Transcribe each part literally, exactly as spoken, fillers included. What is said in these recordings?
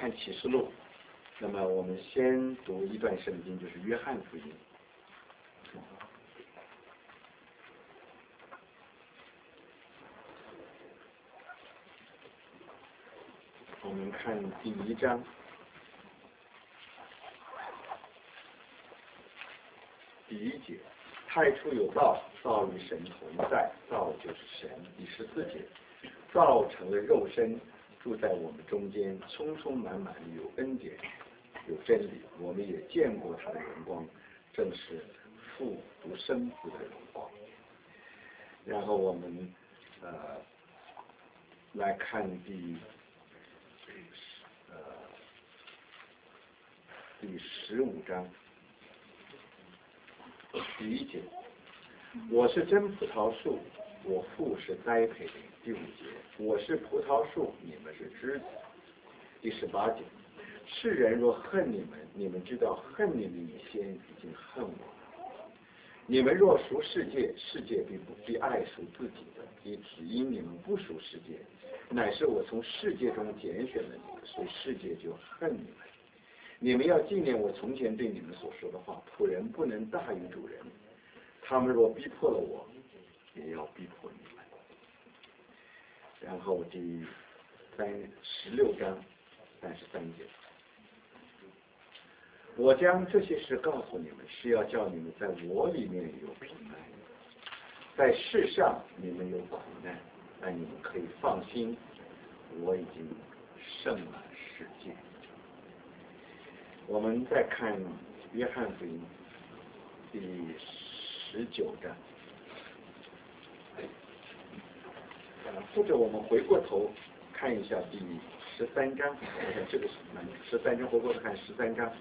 看启示录，那么我们先读一段圣经，就是约翰福音。我们看第一章，第一节，太初有道，道与神同在，道就是神。第十四节，道成了肉身，住在我们中间，充充满满有恩典，有真理。我们也见过他的荣光，正是父独生子的荣光。然后我们呃来看第呃第十五章第一节，我是真葡萄树，我父是栽培的。第五节，我是葡萄树，你们是枝子。第十八节，世人若恨你们，你们知道恨你们以前已经恨我了。你们若属世界，世界必不必爱属自己的，也只因你们不属世界，乃是我从世界中拣选了你们，所以世界就恨你们。你们要纪念我从前对你们所说的话，仆人不能大于主人。他们若逼迫了我，也要逼迫你们。然后第三十六章三十三节，我将这些事告诉你们，是要叫你们在我里面有平安。在世上你们有苦难，但你们可以放心，我已经胜了世界。我们再看约翰福音第十九章，或者我们回过头看一下第十三章，我想这个是十三章，回过头看十三章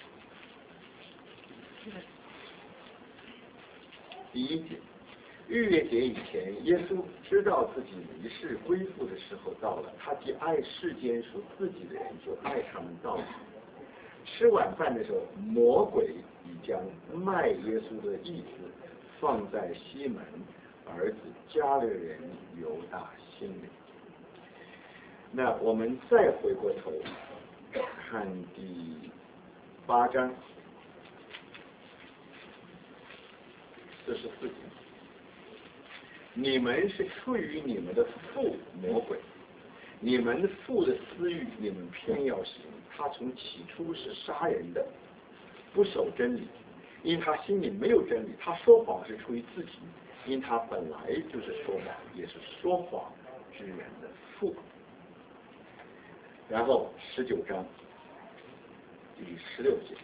第一节，逾越节以前，耶稣知道自己离世归父的时候到了，他既爱世间属自己的人，就爱他们到底。吃晚饭的时候，魔鬼已将卖耶稣的意思放在西门儿子加略人犹大心里。那我们再回过头看第八章四十四节，你们是出于你们的父魔鬼，你们父的私欲你们偏要行，他从起初是杀人的，不守真理，因他心里没有真理，他说谎是出于自己，因他本来就是说谎，也是说谎之人的父。然后十九章第十六节，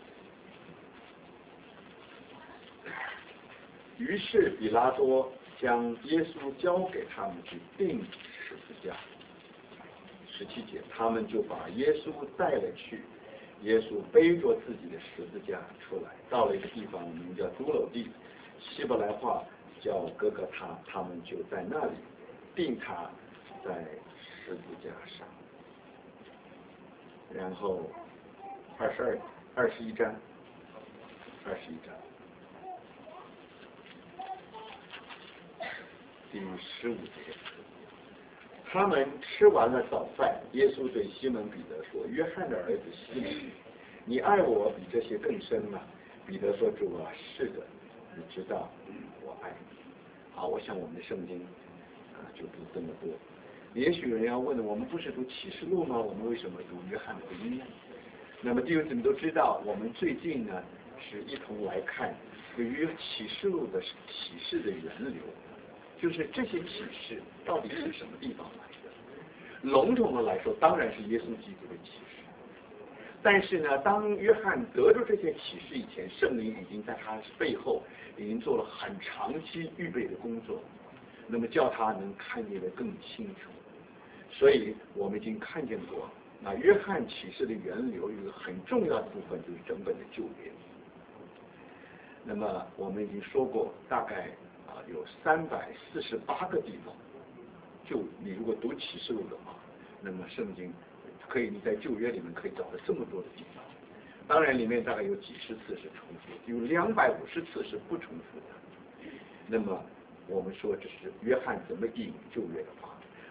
于是比拉多将耶稣交给他们去钉十字架。十七节，他们就把耶稣带了去，耶稣背着自己的十字架出来，到了一个地方名叫骷髅地，希伯来话叫哥哥他，他们就在那里钉他在十字架上。然后二十二二十一章二十一章第十五节，他们吃完了早饭，耶稣对西门彼得说：“约翰的儿子西门，你爱我比这些更深吗？”彼得说：“主啊，是的，你知道我爱你。”好，我想我们的圣经啊就读这么多。也许有人要问了，我们不是读启示录吗？我们为什么读约翰福音呢？那么弟兄姊妹都知道，我们最近呢是一同来看对于启示录的启示的源流，就是这些启示到底是什么地方来的？笼统的来说，当然是耶稣基督的启示。但是呢，当约翰得到这些启示以前，圣灵已经在他背后已经做了很长期预备的工作，那么叫他能看见得更清楚。所以我们已经看见过，那约翰启示的源流有一个很重要的部分，就是整本的旧约。那么我们已经说过，大概啊有三百四十八个地方，就你如果读启示录的话，那么圣经可以你在旧约里面可以找到这么多的地方。当然里面大概有几十次是重复，有两百五十次是不重复的。那么我们说这是约翰怎么引旧约的话，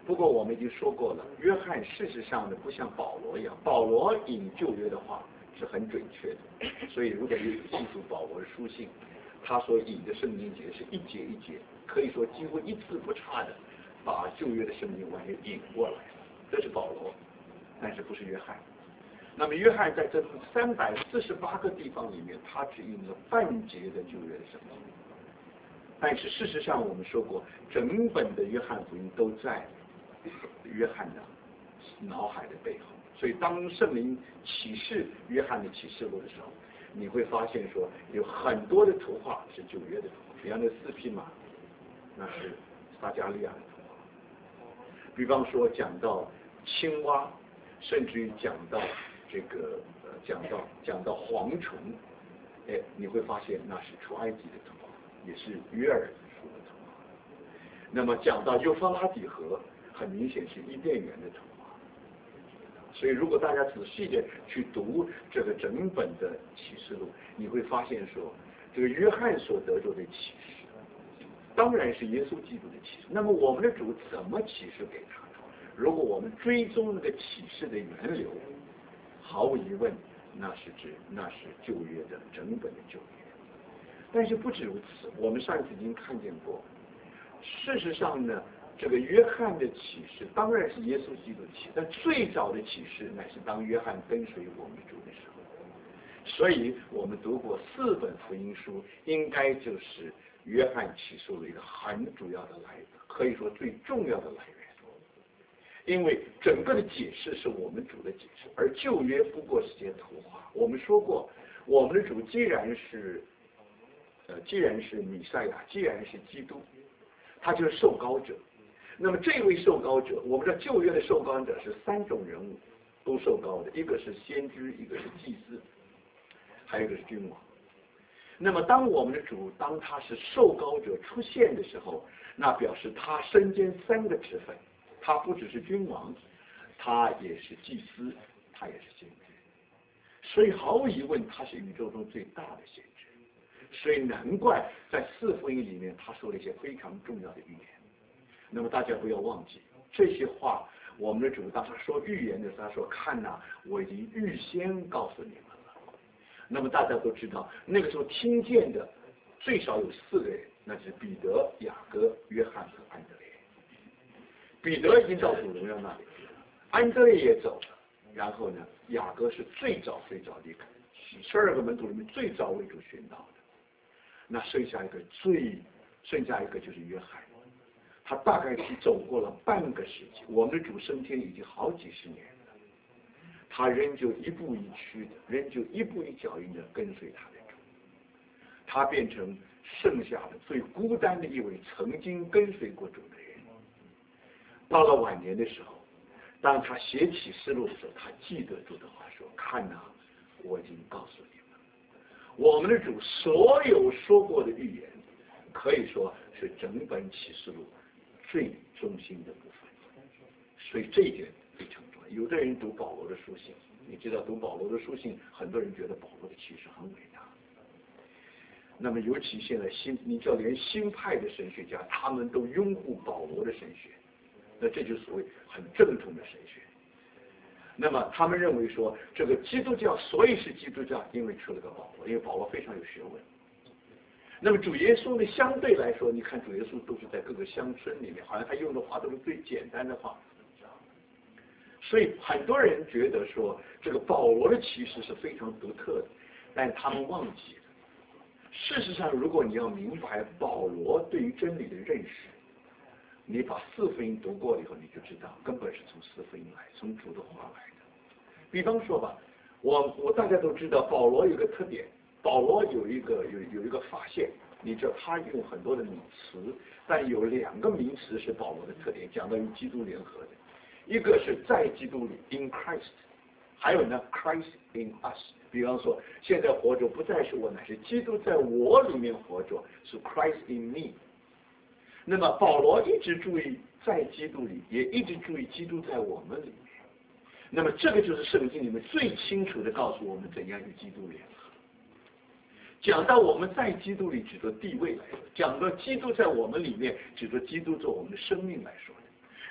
不过我们已经说过了，约翰事实上呢不像保罗一样，保罗引旧约的话是很准确的，所以如果你记住保罗的书信，他所引的圣经节是一节一节，可以说几乎一字不差的把旧约的圣经完全引过来，这是保罗，但是不是约翰。那么约翰在这三百四十八个地方里面，他只引了半节的旧约的圣经。但是事实上我们说过，整本的约翰福音都在约翰的脑海的背后，所以当圣灵启示约翰的启示录的时候，你会发现说有很多的图画是旧约的图画，比方那四匹马，那是撒加利亚的图画，比方说讲到青蛙，甚至于讲到这个呃讲到讲到蝗虫，哎，你会发现那是出埃及的图画，也是约珥书的图画。那么讲到幼发拉底河，很明显是伊甸园的图画。所以如果大家仔细的去读这个整本的启示录，你会发现说，这个约翰所得着的启示，当然是耶稣基督的启示。那么我们的主怎么启示给他的？如果我们追踪那个启示的源流，毫无疑问，那是指那是旧约的整本的旧约。但是不止如此，我们上次已经看见过，事实上呢，这个约翰的启示当然是耶稣基督的启示，但最早的启示乃是当约翰跟随我们主的时候。所以我们读过四本福音书，应该就是约翰启示的一个很主要的来源，可以说最重要的来源。因为整个的解释是我们主的解释，而旧约不过是些图画。我们说过，我们的主既然是呃，既然是弥赛亚，既然是基督，他就是受膏者。那么这位受膏者，我们知道旧约的受膏者是三种人物都受膏的，一个是先知，一个是祭司，还有一个是君王。那么当我们的主当他是受膏者出现的时候，那表示他身兼三个职分，他不只是君王，他也是祭司，他也是先知。所以毫无疑问，他是宇宙中最大的先知。所以难怪在四福音里面他说了一些非常重要的预言。那么大家不要忘记这些话，我们的主当他说预言的时候，他说看呐、啊，我已经预先告诉你们了。那么大家都知道，那个时候听见的最少有四个人，那就是彼得、雅各、约翰和安德烈。彼得已经到主荣耀那里去了，安德烈也走了，然后呢，雅各是最早最早离开，十二个门徒里面最早为主殉道的。那剩下一个最，剩下一个就是约翰，他大概是走过了半个世纪，我们的主升天已经好几十年了，他仍旧一步一趋的，仍旧一步一脚印的跟随他的主，他变成剩下的最孤单的一位曾经跟随过主的人。到了晚年的时候，当他写启示录的时候，他记得主的话说：“看呐、啊，我已经告诉你们。”我们的主所有说过的预言，可以说是整本启示录最中心的部分，所以这一点非常重要。有的人读保罗的书信，你知道读保罗的书信，很多人觉得保罗的启示很伟大。那么尤其现在新，你知道连新派的神学家，他们都拥护保罗的神学，那这就是所谓很正统的神学。那么他们认为说，这个基督教所以是基督教，因为出了个保罗，因为保罗非常有学问。那么主耶稣呢，相对来说，你看主耶稣都是在各个乡村里面，好像他用的话都是最简单的话。所以很多人觉得说，这个保罗的启示是非常独特的，但他们忘记了，事实上，如果你要明白保罗对于真理的认识，你把四福音读过了以后，你就知道根本是从四福音来，从主的话来的。比方说吧，我我大家都知道保罗有个特点，保罗有一个有有一个发现，你知道他用很多的名词，但有两个名词是保罗的特点，讲到与基督联合的，一个是在基督里 in Christ， 还有呢 Christ in us。比方说，现在活着不再是我，乃是基督在我里面活着，是 Christ in me。那么保罗一直注意在基督里，也一直注意基督在我们里面。那么这个就是圣经里面最清楚的告诉我们怎样与基督联合。讲到我们在基督里，指着地位来说；讲到基督在我们里面，指着基督做我们的生命来说的。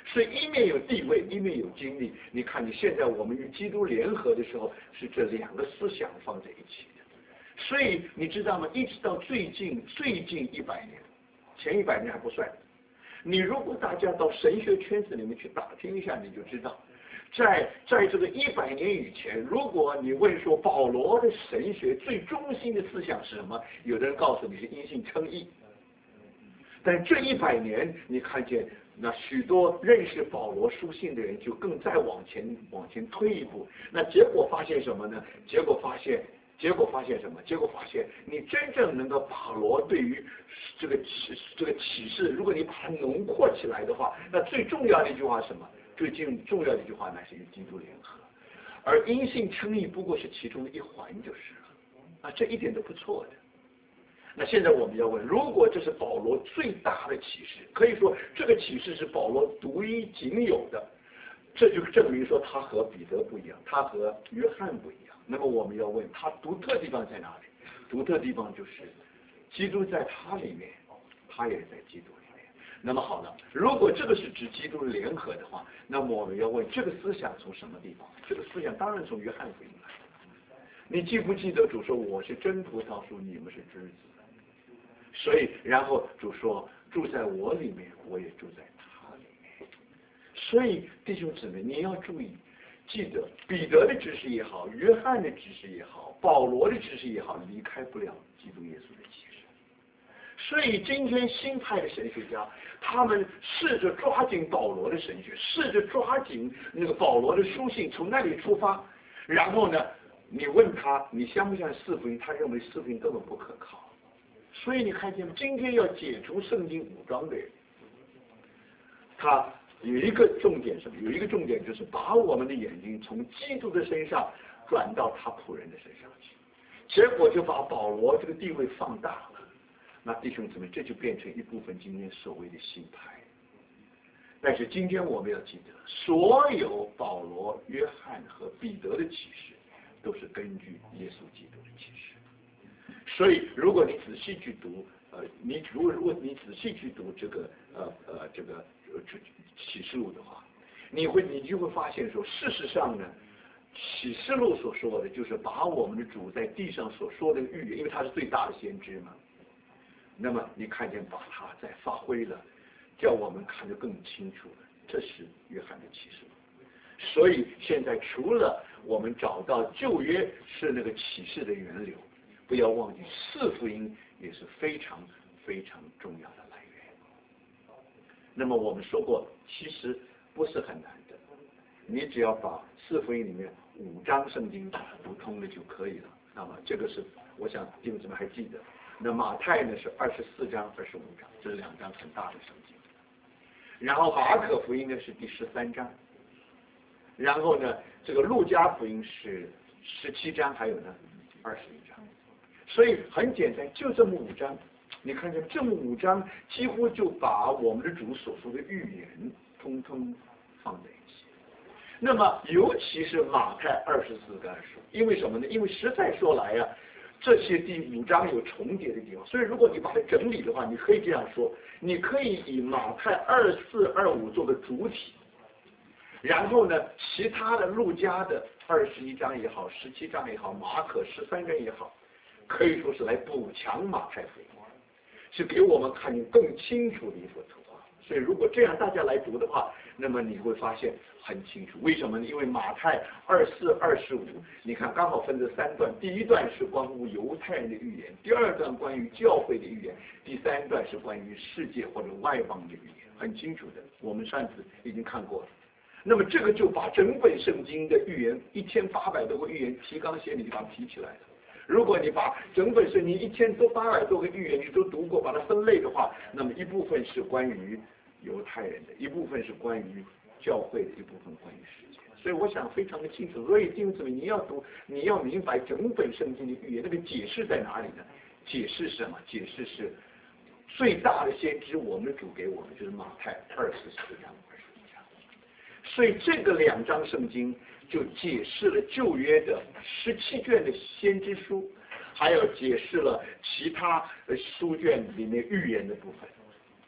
所以一面有地位，一面有经历。你看，你现在我们与基督联合的时候，是这两个思想放在一起的。所以你知道吗？一直到最近最近一百年，前一百年还不算。你如果大家到神学圈子里面去打听一下，你就知道。在在这个一百年以前，如果你问说保罗的神学最中心的思想是什么，有的人告诉你是因信称义。但这一百年，你看见那许多认识保罗书信的人，就更再往前往前推一步。那结果发现什么呢？结果发现，结果发现什么？结果发现，你真正能够保罗对于这个启这个启示，如果你把它浓缩起来的话，那最重要的一句话是什么？最近重要的一句话乃是与基督联合，而因信称义不过是其中的一环就是了，啊，这一点都不错的。那现在我们要问，如果这是保罗最大的启示，可以说这个启示是保罗独一仅有的，这就证明说他和彼得不一样，他和约翰不一样。那么我们要问，他独特地方在哪里？独特地方就是基督在他里面，他也在基督里面。那么好了，如果这个是指基督联合的话，那么我们要问，这个思想从什么地方？这个思想当然从约翰福音来的。你记不记得主说我是真葡萄树，你们是枝子？所以，然后主说住在我里面，我也住在他里面。所以弟兄姊妹，你要注意，记得彼得的知识也好，约翰的知识也好，保罗的知识也好，离开不了基督耶稣的启示。所以今天新派的神学家，他们试着抓紧保罗的神学，试着抓紧那个保罗的书信，从那里出发。然后呢，你问他，你相不相信四福音？他认为四福音根本不可靠。所以你看见今天要解除圣经武装的人，他有一个重点什么？有一个重点就是把我们的眼睛从基督的身上转到他仆人的身上去，结果就把保罗这个地位放大了。那弟兄姊妹，这就变成一部分今天所谓的新派。但是今天我们要记得，所有保罗、约翰和彼得的启示，都是根据耶稣基督的启示。所以，如果你仔细去读，呃，你如果如果你仔细去读这个呃呃这个这启示录的话，你会你就会发现说，事实上呢，启示录所说的就是把我们的主在地上所说的预言，因为他是最大的先知嘛。那么你看见把它再发挥了，叫我们看得更清楚了。这是约翰的启示录。所以现在除了我们找到旧约是那个启示的源流，不要忘记四福音也是非常非常重要的来源。那么我们说过，其实不是很难的，你只要把四福音里面五章圣经读通了就可以了。那么这个是我想弟兄姊妹还记得。那马太呢是二十四章、二十五章，这是两章很大的圣经。然后马可福音呢是第十三章，然后呢这个路加福音是十七章，还有呢二十一章。所以很简单，就这么五章，你看见这么五章几乎就把我们的主所说的预言通通放在一起。那么尤其是马太二十四跟二十五，因为什么呢？因为实在说来呀、啊。这些第五章有重叠的地方，所以如果你把它整理的话，你可以这样说：你可以以马太二四二五做个主体，然后呢，其他的路加的二十一章也好，十七章也好，马可十三章也好，可以说是来补强马太福音，是给我们看见更清楚的一幅图画。所以如果这样大家来读的话，那么你会发现很清楚。为什么呢？因为马太二四、二十五，你看刚好分这三段，第一段是关乎犹太人的预言，第二段关于教会的预言，第三段是关于世界或者外邦的预言，很清楚的。我们上次已经看过了。那么这个就把整本圣经的预言一千八百多个预言提纲挈领就把它提起来了。如果你把整本圣经一千多八百多个预言你都读过，把它分类的话，那么一部分是关于犹太人的，一部分是关于教会的，一部分关于世界。所以我想非常的清楚。所以弟兄姊妹，你要读，你要明白整本圣经的预言，那个解释在哪里呢？解释是什么？解释是最大的先知，我们主给我们就是马太二十四章、二十一章。所以这个两章圣经就解释了旧约的十七卷的先知书，还有解释了其他书卷里面预言的部分。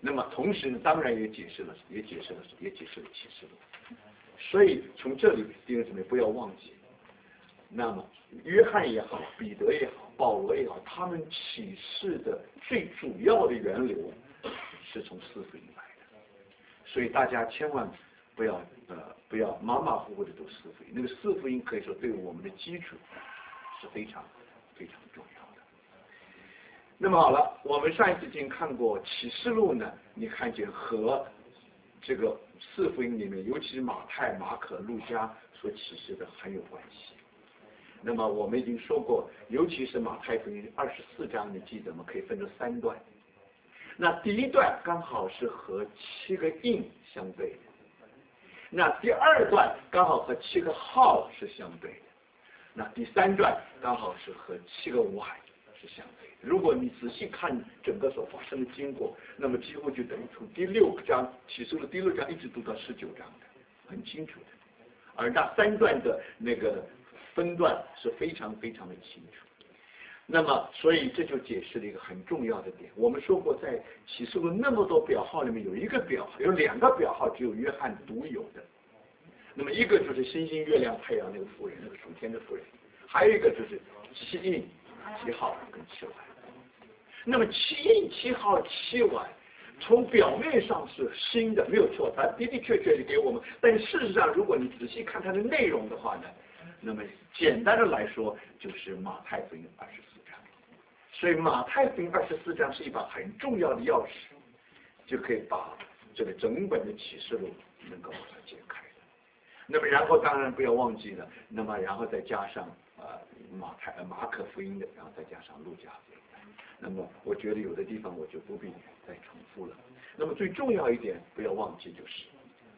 那么同时呢，当然也解释了，也解释了，也解释了启示录。所以从这里弟兄姊妹不要忘记，那么约翰也好，彼得也好，保罗也好，他们启示的最主要的源流是从四福音来的。所以大家千万不要呃不要马马虎虎的读四福音，那个四福音可以说对我们的基础是非常非常重要的。那么好了，我们上一次已经看过启示录呢，你看见和这个四福音里面，尤其是马太、马可、路加所启示的很有关系。那么我们已经说过，尤其是马太福音二十四章，你记得吗？可以分成三段。那第一段刚好是和七个印相对的，那第二段刚好和七个号是相对的，那第三段刚好是和七个碗是相对的。如果你仔细看整个所发生的经过，那么几乎就等于从第六章启示录第六章一直读到十九章的，很清楚的。而那三段的那个分段是非常非常的清楚。那么，所以这就解释了一个很重要的点。我们说过，在启示录那么多表号里面，有一个表号，有两个表号只有约翰独有的。那么一个就是星星、月亮、太阳那个妇人，那个属天的妇人；还有一个就是七印、七号跟七碗。那么七印、七号、七碗，从表面上是新的，没有错，它的的确确是给我们。但事实上，如果你仔细看它的内容的话呢，那么简单的来说，就是马太福音二十四章。所以马太福音二十四章是一把很重要的钥匙，就可以把这个整本的启示录能够把它解开的。那么然后当然不要忘记了，那么然后再加上呃马太马可福音的，然后再加上路加福音的。那么我觉得有的地方我就不必再重复了。那么最重要一点不要忘记就是，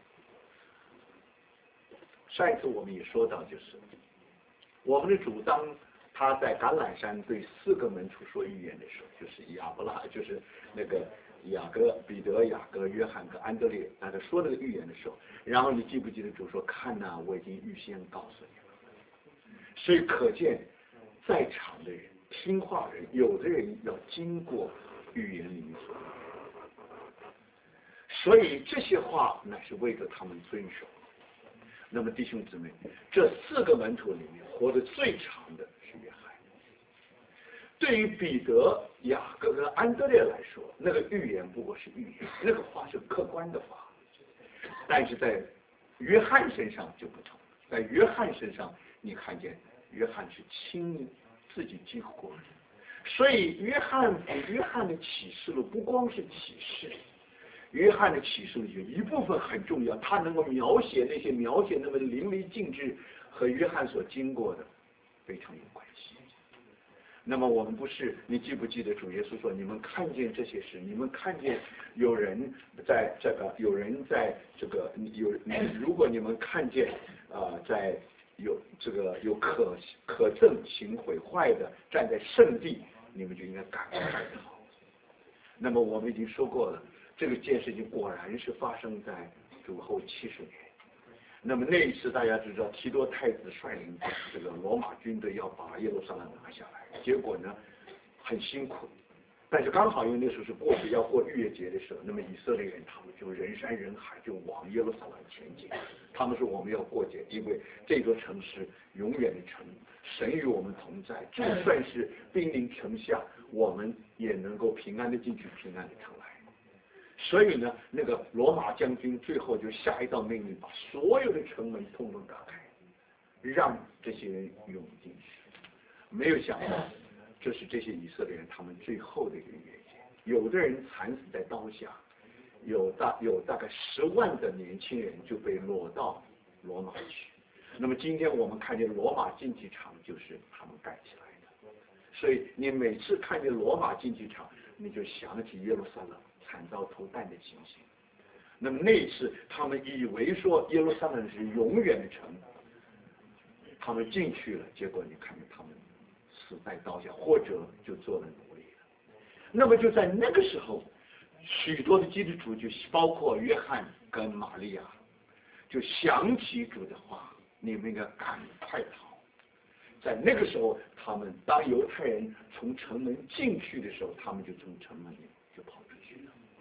上一次我们也说到，就是我们的主当他在橄榄山对四个门徒说预言的时候，就是亚伯拉，就是那个雅各、彼得、雅各、约翰和安德烈，那他说那个预言的时候，然后你记不记得主说：“看呐、啊，我已经预先告诉你了。”所以可见在场的人、听话人，有的人要经过预言里面所说的，所以这些话乃是为着他们遵守。那么弟兄姊妹，这四个门徒里面活得最长的是约翰。对于彼得、雅各和安德烈来说，那个预言不过是预言，那个话是客观的话。但是在约翰身上就不同，在约翰身上，你看见约翰是亲自己经过的，所以约翰约翰的启示录不光是启示。约翰的启示录有一部分很重要，他能够描写那些描写那么淋漓尽致，和约翰所经过的非常有关系。那么我们不是，你记不记得主耶稣说，你们看见这些事，你们看见有人在这个，有人在这个有，如果你们看见啊、呃，在有这个有可可憎行毁坏的站在圣地，你们就应该赶快逃。那么我们已经说过了。这个件事情果然是发生在主后七十年。那么那一次大家知道，提多太子率领这个罗马军队要把耶路撒冷拿下来，结果呢很辛苦，但是刚好因为那时候是过要过逾越节的时候，那么以色列人他们就人山人海就往耶路撒冷前进。他们说我们要过节，因为这座城市永远的城，神与我们同在，就算是兵临城下，我们也能够平安的进去，平安的出来。所以呢，那个罗马将军最后就下一道命令，把所有的城门通通打开，让这些人涌进去。没有想到，这是这些以色列人他们最后的一个预言。有的人惨死在刀下，有大有大概十万的年轻人就被掳到罗马去。那么今天我们看见罗马竞技场就是他们盖起来的，所以你每次看见罗马竞技场，你就想起耶路撒冷惨遭投弹的情形。那么那一次他们以为说耶路撒冷是永远的城，他们进去了，结果你看见他们死在刀下，或者就做了奴隶了。那么就在那个时候，许多的基督徒就包括约翰跟玛利亚，就想起主的话，你们应该赶快逃。在那个时候，他们当犹太人从城门进去的时候，他们就从城门里就跑出去了。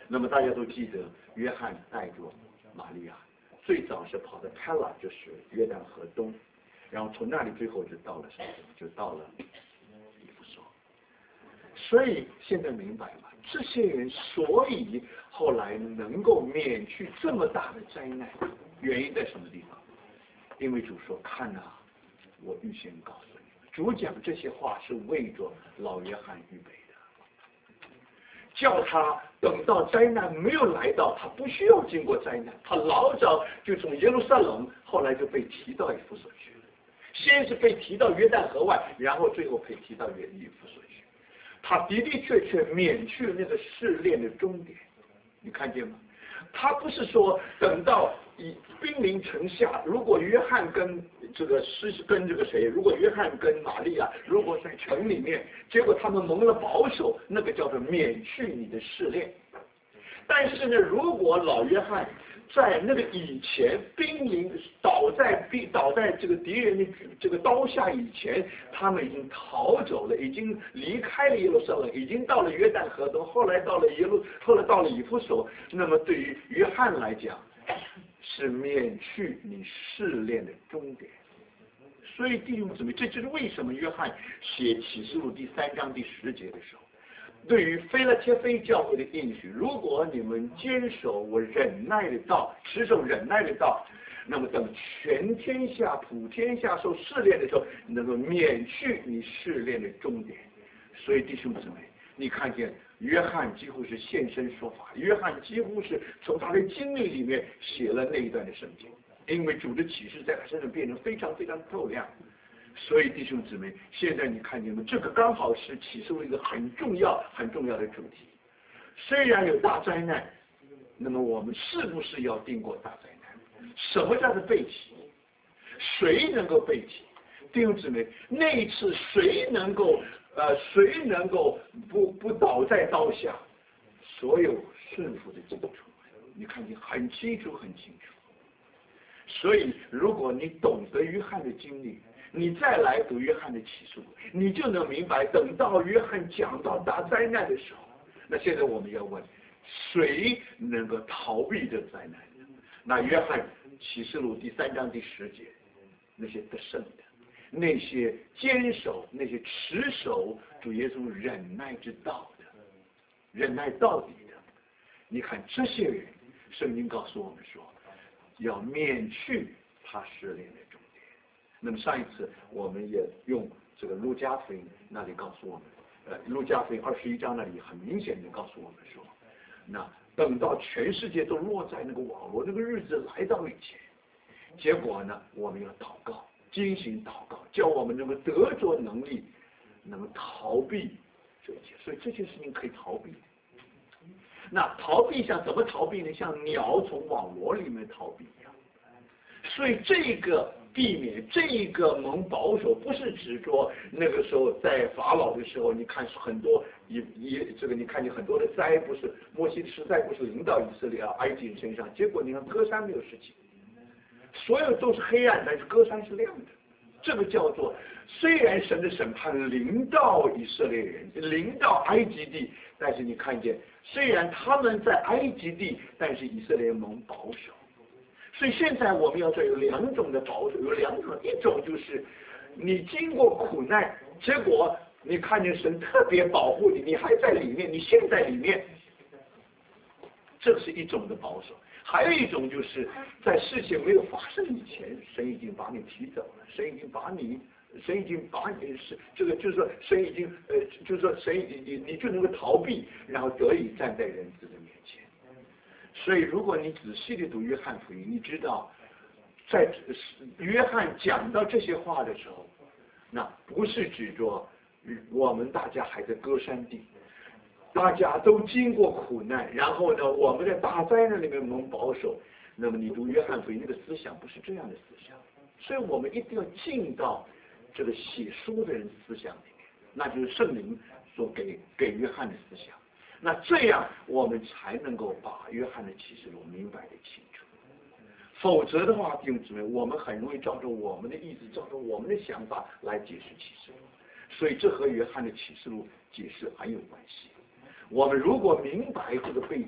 那么大家都记得，约翰带着玛利亚，最早是跑到泰拉，就是约旦河东，然后从那里最后就到了什么？就到了以弗所。所以现在明白吗？这些人所以后来能够免去这么大的灾难，原因在什么地方？因为主说：“看啊，我预先告诉你们。”主讲这些话是为着老约翰预备的，叫他等到灾难没有来到，他不需要经过灾难，他老早就从耶路撒冷，后来就被提到以弗所去了。先是被提到约旦河外，然后最后被提到约以弗所去。他的的确确免去了那个试炼的终点，你看见吗？他不是说等到以兵临城下，如果约翰跟这个是跟这个谁，如果约翰跟玛利亚如果在城里面，结果他们蒙了保守，那个叫做免去你的试炼。但是呢，如果老约翰在那个以前兵临倒在兵倒在这个敌人的这个刀下以前，他们已经逃走了，已经离开了耶路撒冷，已经到了约旦河东，后来到了耶路，后来到了以弗所。那么对于约翰来讲，是免去你试炼的终点。所以弟兄姊妹，这就是为什么约翰写启示录第三章第十节的时候，对于腓拉铁非教会的应许，如果你们坚守我忍耐的道，持守忍耐的道，那么等全天下普天下受试炼的时候，能够免去你试炼的终点。所以弟兄姊妹，你看见约翰几乎是现身说法，约翰几乎是从他的经历里面写了那一段的圣经，因为主的启示在他身上变成非常非常透亮。所以弟兄姊妹，现在你看见吗？这个刚好是启示录一个很重要很重要的主题。虽然有大灾难，那么我们是不是要经过大灾难？什么叫做背起？谁能够背起？弟兄姊妹，那一次谁能够呃谁能够不不倒在刀下？所有顺服的基础，你看见很清楚很清楚。所以如果你懂得约翰的经历，你再来读约翰的启示录，你就能明白，等到约翰讲到大灾难的时候，那现在我们要问，谁能够逃避这灾难？那约翰启示录第三章第十节，那些得胜的，那些坚守，那些持守主耶稣忍耐之道的，忍耐到底的，你看这些人，圣经告诉我们说，要免去他试炼的终点。那么上一次我们也用这个路加福音那里告诉我们，呃，路加福音二十一章那里很明显的告诉我们说，那等到全世界都落在那个网络那个日子来到以前，结果呢，我们要祷告，精心祷告，叫我们能够得着能力，能够逃避这一切。所以这件事情可以逃避。那逃避像怎么逃避呢？像鸟从网罗里面逃避一样。所以这个避免，这个蒙保守，不是指说那个时候在法老的时候，你看很多以以这个你看见很多的灾，不是摩西的实在不是临到以色列啊埃及人身上，结果你看歌山没有事情，所有都是黑暗，但是歌山是亮的。这个叫做虽然神的审判临到以色列人，临到埃及地，但是你看见虽然他们在埃及地，但是以色列蒙保守。所以现在我们要说有两种的保守，有两种，一种就是你经过苦难，结果你看见神特别保护你，你还在里面，你现在里面，这是一种的保守。还有一种就是在事情没有发生以前，神已经把你提走了，神已经把你，神已经把你是这个就是说神已经呃就是说神你你就能够逃避，然后得以站在人子的面前。所以如果你仔细的读约翰福音，你知道在约翰讲到这些话的时候，那不是指着我们大家还在歌山地，大家都经过苦难，然后呢我们在大灾难里面蒙保守，那么你读约翰福音那个思想不是这样的思想。所以我们一定要进到这个写书的人思想里面，那就是圣灵所给给约翰的思想。那这样我们才能够把约翰的启示录明白的清楚。否则的话，弟兄姊妹，我们很容易照着我们的意思，照着我们的想法来解释启示录。所以这和约翰的启示录解释很有关系。我们如果明白这个背景以后，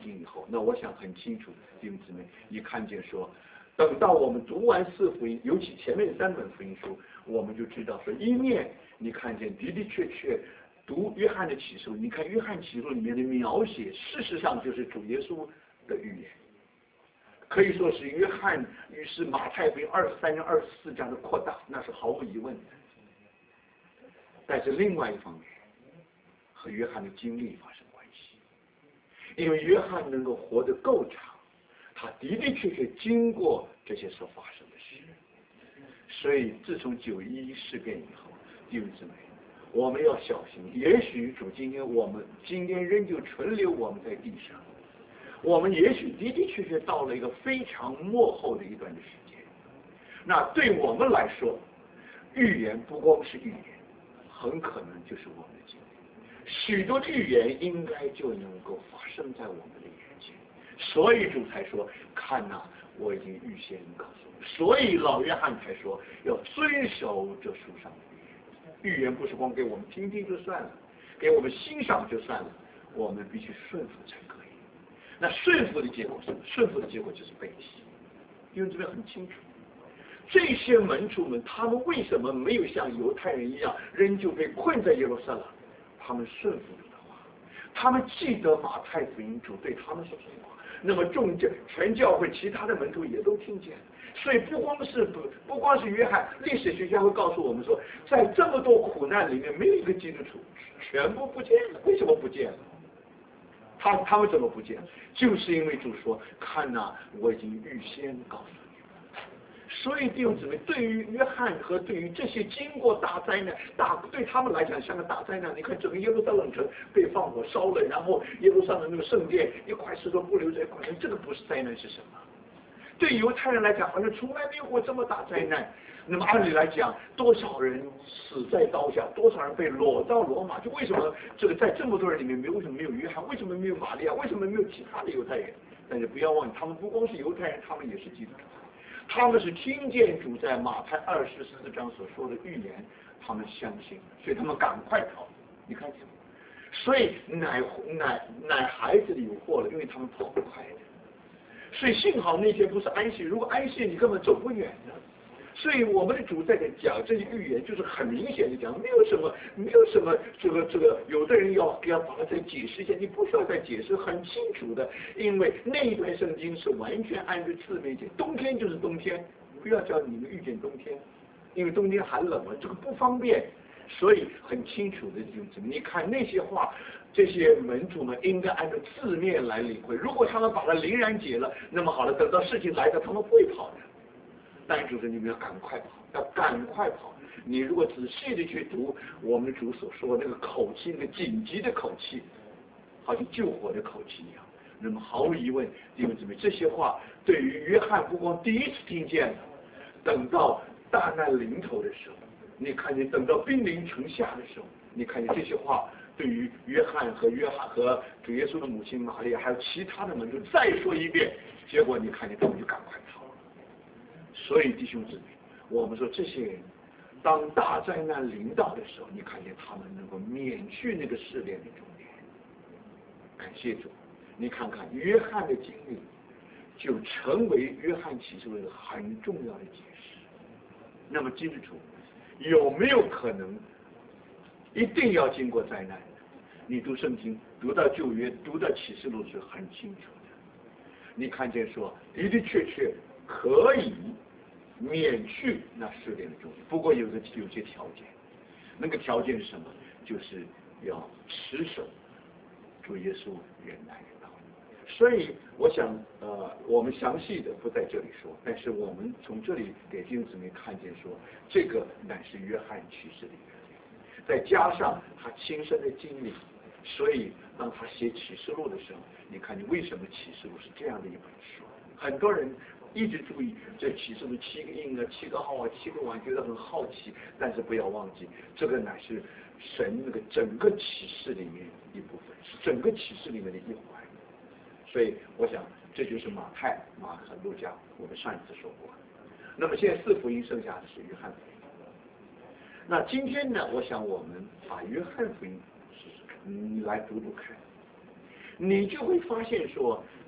候，那我想很清楚，弟兄姊妹，你看见说，等到我们读完四福音，尤其前面三本福音书，我们就知道说，一面你看见的的确确读约翰的启示录，你看约翰启示录里面的描写，事实上就是主耶稣的预言，可以说是约翰于是马太福音二十三章、二十四章的扩大，那是毫无疑问的。但是另外一方面，和约翰的经历发生关系，因为约翰能够活得够长，他的的确确经过这些所发生的事，所以自从九一一事变以后，弟兄姊妹，我们要小心。也许主今天我们今天仍旧存留我们在地上，我们也许的的确确到了一个非常末后的一段的时间。那对我们来说，预言不光是预言，很可能就是我们的经历。许多的预言应该就能够发生在我们的眼前，所以主才说：“看哪，我已经预先告诉你。”所以老约翰才说要遵守这书上的预言。预言不是光给我们听听就算了，给我们欣赏就算了，我们必须顺服才可以。那顺服的结果是什么？顺服的结果就是背弃。因为这边很清楚，这些门徒们，他们为什么没有像犹太人一样，仍旧被困在耶路撒冷？他们顺服主的话，他们记得马太福音主对他们所说的话，那么众教全教会其他的门徒也都听见。所以不光是不不光是约翰，历史学家会告诉我们说，在这么多苦难里面，没有一个基督徒全部不见了。为什么不见了？他他们怎么不见？就是因为主说：“看哪，我已经预先告诉你们。”所以弟兄姊妹，对于约翰和对于这些经过大灾难，大对他们来讲像个大灾难。你看整个耶路撒冷城被放火烧了，然后耶路撒冷那个圣殿一块石头不留在一块，这个不是灾难是什么？对犹太人来讲，好像从来没有过这么大灾难。那么按理来讲，多少人死在刀下，多少人被掳到罗马？就为什么这个在这么多人里面，没有为什么没有约翰？为什么没有玛利亚？为什么没有其他的犹太人？但是不要忘记，他们不光是犹太人，他们也是基督徒。他们是听见主在马太二十四章所说的预言，他们相信，所以他们赶快逃。你看见吗？所以奶奶奶孩子里有祸了，因为他们跑不快的。所以幸好那天不是安息，如果安息你根本走不远的。所以我们的主在这讲这些预言，就是很明显的讲，没有什么没有什么这个这个，有的人要要把它再解释一下，你不需要再解释，很清楚的，因为那一段圣经是完全按照字面讲，冬天就是冬天，不要叫你们遇见冬天，因为冬天寒冷嘛，这个不方便。所以很清楚的就是你看那些话，这些门徒们应该按照字面来领会。如果他们把它凌然解了，那么好了，等到事情来了，他们不会跑的。但就是你们要赶快跑，要赶快跑。你如果仔细的去读我们的主所说那个口气，那个紧急的口气，好像救火的口气一样。那么毫无疑问，弟兄姊妹，这些话对于约翰不光第一次听见了，等到大难临头的时候，你看见等到兵临城下的时候，你看见这些话对于约翰和约翰和主耶稣的母亲玛利亚还有其他的门徒再说一遍，结果你看见他们就赶快跑。所以弟兄姊妹，我们说这些人当大灾难临到的时候，你看见他们能够免去那个试炼的重点。感谢主，你看看约翰的经历就成为约翰启示录一个很重要的解释。那么基督徒有没有可能一定要经过灾难？你读圣经读到旧约读到启示录是很清楚的。你看见说的的确确可以免去那试炼的重点，不过有个有些条件，那个条件是什么？就是要持守主耶稣忍耐的道理。所以我想呃我们详细的不在这里说，但是我们从这里给弟兄姊妹看见说，这个乃是约翰启示的原理，再加上他亲身的经历，所以当他写启示录的时候，你看你为什么启示录是这样的一本书？很多人一直注意这启示录七个印啊、七个号啊、七个碗，觉得很好奇，但是不要忘记，这个乃是神那个整个启示里面一部分，是整个启示里面的一环。所以我想这就是马太、马可、路加，我们上一次说过。那么现在四福音剩下的是约翰福音。那今天呢，我想我们把约翰福音试试看，你来读读看，你就会发现说，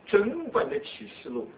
整本的启示录，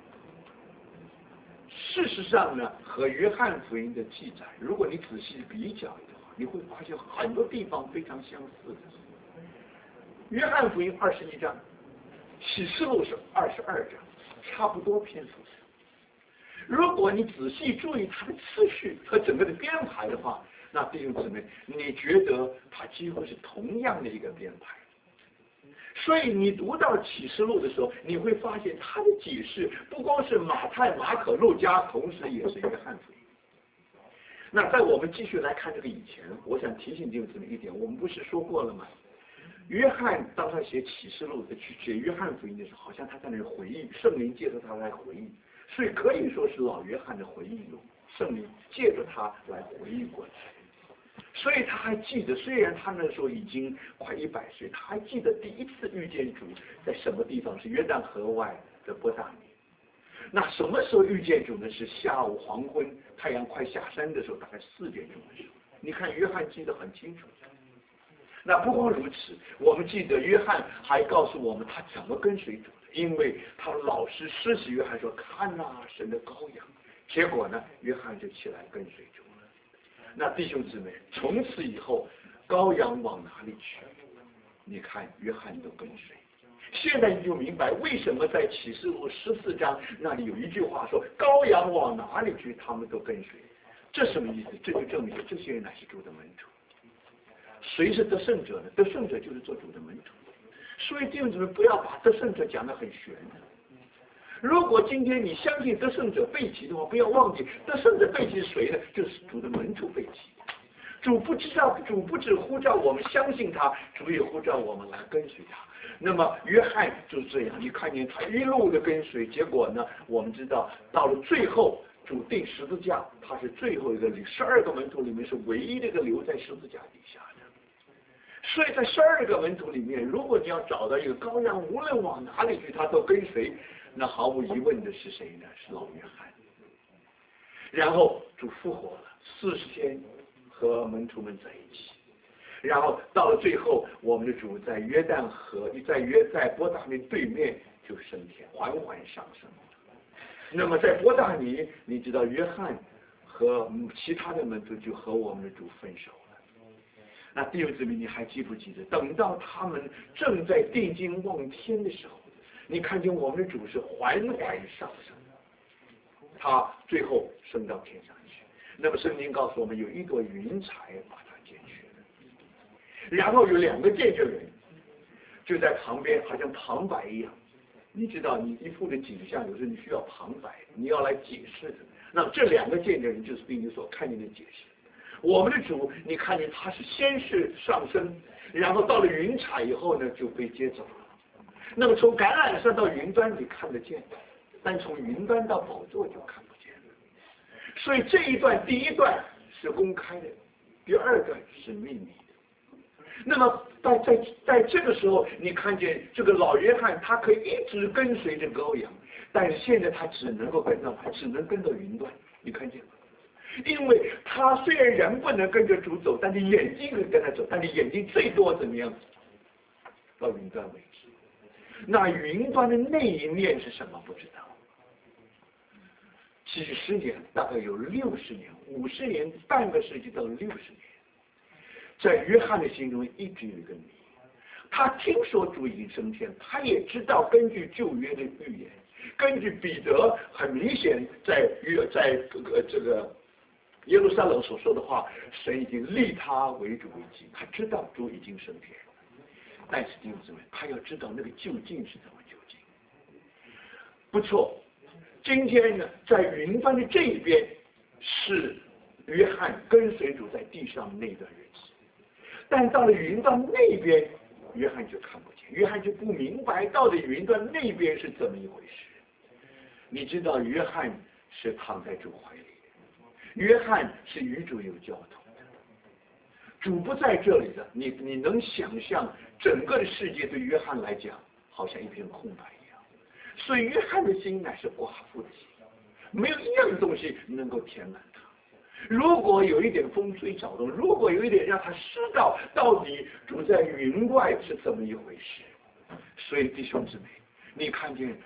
事实上呢，和约翰福音的记载，如果你仔细比较的话，你会发现很多地方非常相似的。约翰福音二十一章，启示录是二十二章，差不多篇幅。如果你仔细注意它的次序和整个的编排的话，那弟兄姊妹，你觉得它几乎是同样的一个编排。所以你读到启示录的时候，你会发现它的解释不光是马太、马可、路加，同时也是约翰福音。那在我们继续来看这个以前，我想提醒弟兄姊妹一点，我们不是说过了吗？约翰当他写启示录的去写约翰福音的时候，好像他在那儿回忆，圣灵借着他来回忆，所以可以说是老约翰的回忆录，圣灵借着他来回忆过去。所以他还记得，虽然他那时候已经快一百岁，他还记得第一次遇见主在什么地方，是约旦河外的伯大尼。那什么时候遇见主呢？是下午黄昏，太阳快下山的时候，大概四点钟的时候。你看约翰记得很清楚。那不光如此，我们记得约翰还告诉我们他怎么跟随主的，因为他老师施洗约翰说：“看呐、啊，神的羔羊。”结果呢，约翰就起来跟随主了。那弟兄姊妹，从此以后，羔羊往哪里去？你看约翰都跟随。现在你就明白为什么在启示录十四章那里有一句话说：“羔羊往哪里去，他们都跟随。”这什么意思？这就证明这些人乃是主的门徒。谁是得胜者呢？得胜者就是做主的门徒。所以弟兄姊妹，不要把得胜者讲得很玄的。如果今天你相信得胜者背弃的话，不要忘记得胜者背弃是谁呢？就是主的门徒背弃。主不知道，主不只呼召我们相信他，主也呼召我们来跟随他。那么约翰就是这样，你看见他一路的跟随，结果呢，我们知道到了最后，主定十字架，他是最后一个，十二个门徒里面是唯一的一个留在十字架底下的。所以在十二个门徒里面，如果你要找到一个羔羊，无论往哪里去，他都跟随，那毫无疑问的是谁呢？是老约翰。然后主复活了，四十天和门徒们在一起，然后到了最后，我们的主在约旦河，在约在伯大尼对面就升天，缓缓上升。那么在伯大尼，你知道约翰和其他的门徒就和我们的主分手了。那弟兄姊妹，你还记不记得？等到他们正在定睛望天的时候，你看见我们的主是缓缓上升，他最后升到天上去。那么圣经告诉我们，有一朵云彩把他剪去了，然后有两个见证人就在旁边，好像旁白一样。你知道，你一幅的景象，有时候你需要旁白，你要来解释的。那么这两个见证人就是对你所看见的解释。我们的主，你看见他是先是上升，然后到了云彩以后呢，就被接走了。那么从橄榄山到云端你看得见，但从云端到宝座就看不见了。所以这一段，第一段是公开的，第二段是秘密的。那么在在在这个时候，你看见这个老约翰，他可以一直跟随着羔羊，但是现在他只能够跟到，他只能跟到云端，你看见吗？因为他虽然人不能跟着主走，但是眼睛可以跟他走，但是眼睛最多怎么样？到云端为止。那云端的那一面是什么？不知道。几十年，大概有六十年、五十年、半个世纪到六十年，在约翰的心中一直有一个谜。他听说主已经升天，他也知道根据旧约的预言，根据彼得很明显在约在这个这个。耶路撒冷所说的话，神已经立他为主为基，他知道主已经升天，但是弟兄姊妹，他要知道那个究竟是怎么究竟。不错，今天呢，在云端的这一边是约翰跟随主在地上那段日子，但到了云端那边，约翰就看不见，约翰就不明白到底云端那边是怎么一回事。你知道，约翰是躺在主怀里。约翰是与主有交通的，主不在这里的，你你能想象整个的世界对约翰来讲好像一片空白一样，所以约翰的心乃是寡妇的心，没有一样东西能够填满他。如果有一点风吹草动，如果有一点让他知道到底主在云外是怎么一回事，所以弟兄姊妹，你看见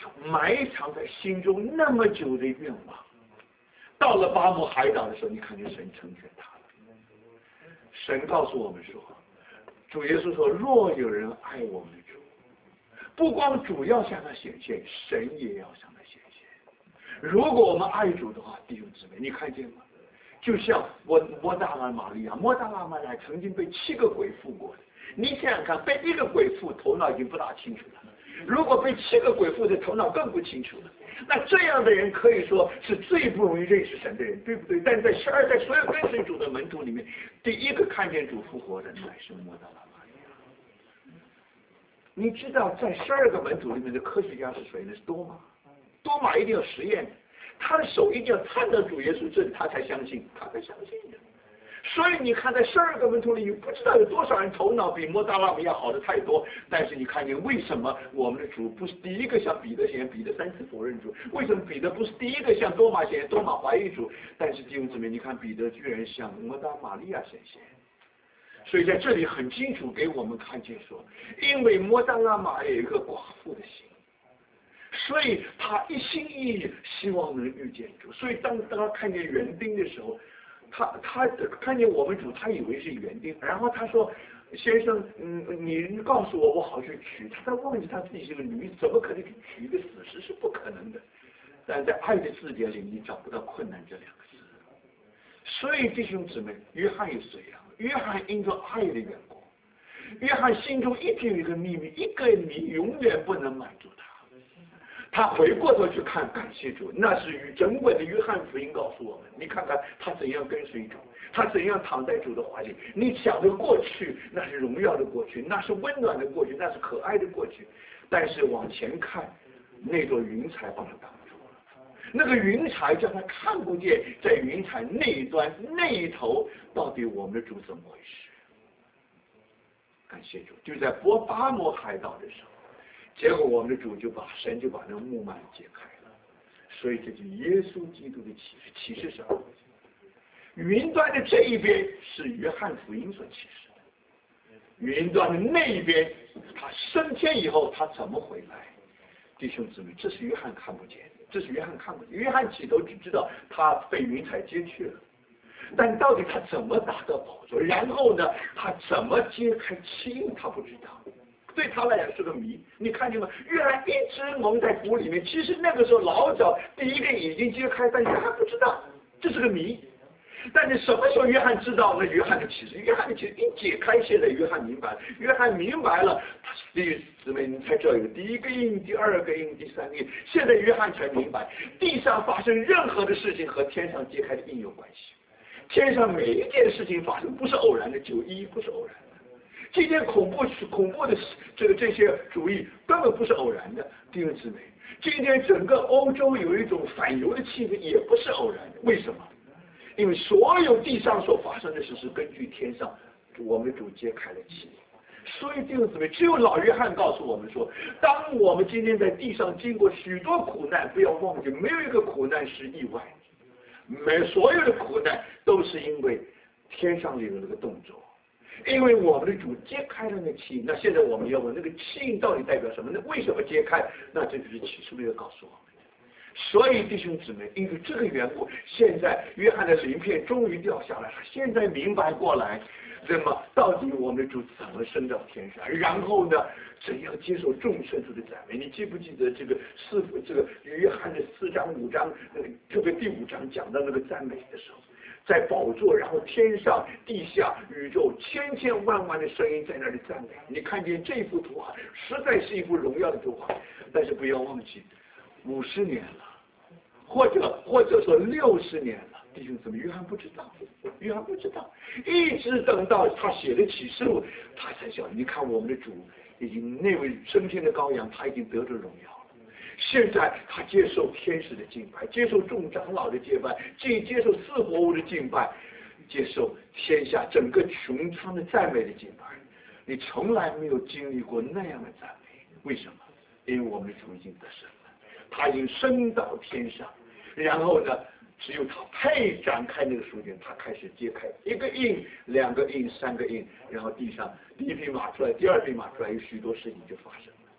埋藏在心中那么久的愿望，到了巴摩海岛的时候，你看见神成全他了。神告诉我们说，主耶稣说，若有人爱我们的主，不光主要向他显现，神也要向他显现。如果我们爱主的话，弟兄姊妹，你看见吗？就像摩摩大拉玛利亚，摩大拉玛利亚曾经被七个鬼附过的，你想想看，被一个鬼附，头脑已经不大清楚了。如果被七个鬼附的，头脑更不清楚了。那这样的人可以说是最不容易认识神的人，对不对？但是在十二代所有跟随主的门徒里面，第一个看见主复活的乃是摩大拉玛利亚。你知道，在十二个门徒里面的科学家是谁呢？是多玛。多玛一定要实验，他的手一定要探到主耶稣这里，他才相信，他才相信的。所以你看，在十二个门徒里，你不知道有多少人头脑比摩大拉玛利亚好的太多。但是你看见为什么我们的主不是第一个向彼得显现，彼得三次否认主？为什么彼得不是第一个向多玛显现，多玛怀疑主？但是弟兄姊妹，你看彼得居然向摩大玛利亚显现。所以在这里很清楚给我们看见说，因为摩大拉玛有一个寡妇的心，所以他一心一意希望能遇见主。所以当当他看见园丁的时候，他他看见我们主，他以为是园丁，然后他说：“先生，嗯，你告诉我，我好去娶。”他他忘记他自己是个女子，怎么可能去娶一个死尸？是不可能的。但在爱的字典里，你找不到困难这两个字。所以弟兄姊妹，约翰也是这样。约翰因着爱的缘故，约翰心中一直有一个秘密，一个谜永远不能满足他。他回过头去看，感谢主，那是与整本的约翰福音告诉我们，你看看他怎样跟随主，他怎样躺在主的怀里。你想的过去，那是荣耀的过去，那是温暖的过去，那是可爱的过去。但是往前看，那座云彩把他挡住了，那个云彩叫他看不见，在云彩那一端那一头，到底我们的主怎么回事？感谢主，就在波巴摩海岛的时候。结果我们的主就把神就把那个幕幔解开了，所以这就是耶稣基督的启示。启示什么？云端的这一边是约翰福音所启示的，云端的那一边，他升天以后他怎么回来？弟兄姊妹，这是约翰看不见，这是约翰看不见。约翰起头只知道他被云彩接去了，但到底他怎么达到宝座？然后呢，他怎么揭开七印？他不知道。对他来讲是个谜，你看见吗？约翰一直蒙在鼓里面，其实那个时候老早第一个已经揭开，但约翰不知道，这是个谜。但是什么时候约翰知道？那约翰的启示，约翰的启示一解开，现在约翰明白了，约翰明白了，弟兄姊妹，你才知道有第一个印、第二个印、第三个印。现在约翰才明白，地上发生任何的事情和天上揭开的印有关系。天上每一件事情发生不是偶然的，九一不是偶然的。今天恐怖恐怖的这个这些主义根本不是偶然的，弟兄姊妹。今天整个欧洲有一种反犹的气氛，也不是偶然的。为什么？因为所有地上所发生的事是根据天上我们主揭开了启。所以弟兄姊妹，只有老约翰告诉我们说，当我们今天在地上经过许多苦难，不要忘记，没有一个苦难是意外，没所有的苦难都是因为天上里有那个动作。因为我们的主揭开了那气印，那现在我们要问那个气印到底代表什么？那为什么揭开？那这就是启示录要告诉我们的。所以弟兄姊妹，因为这个缘故，现在约翰的鳞片终于掉下来了，现在明白过来，那么到底我们的主怎么升到天上？然后呢，怎样接受众圣徒的赞美？你记不记得这个四这个约翰的四章五章，呃，特别第五章讲到那个赞美的时候？在宝座，然后天上、地下、宇宙，千千万万的声音在那里赞美。你看见这幅图画，实在是一幅荣耀的图画。但是不要忘记，五十年了，或者或者说六十年了，弟兄姊妹，约翰不知道，约翰不知道，一直等到他写的启示录，他才晓得。你看我们的主已经那位升天的羔羊，他已经得着荣耀。现在他接受天使的敬拜，接受众长老的敬拜，接接受四活物的敬拜，接受天下整个穹苍的赞美的敬拜。你从来没有经历过那样的赞美，为什么？因为我们的主已经得胜了，他已经升到天上，然后呢，只有他配展开那个书卷，他开始揭开一个印、两个印、三个印，然后地上第一匹马出来，第二匹马出来，有许多事情就发生了。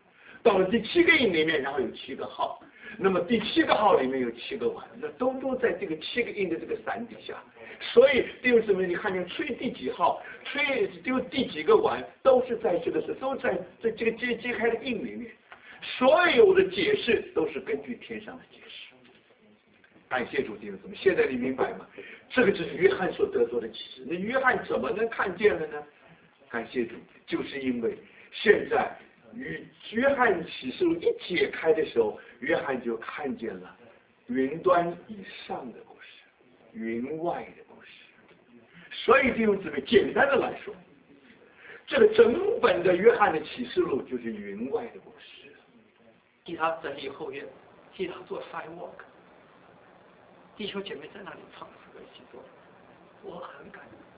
到了第七个印里面，然后有七个号，那么第七个号里面有七个碗，那都都在这个七个印的这个伞底下。所以弟兄姊妹，你看见吹第几号，吹丢第几个碗，都是在这个是都在在这个揭揭开的印里面。所有的解释都是根据天上的解释。感谢主弟兄姊妹，现在你明白吗？这个就是约翰所得到的启示。那约翰怎么能看见了呢？感谢主，就是因为现在与约翰启示录一解开的时候，约翰就看见了云端以上的故事，云外的故事。所以弟兄姊妹，简单的来说，这个整本的约翰的启示录就是云外的故事。 替他整理后院，替他做 sidewalk。弟兄姐妹在那里唱诗歌一起做，我很感动。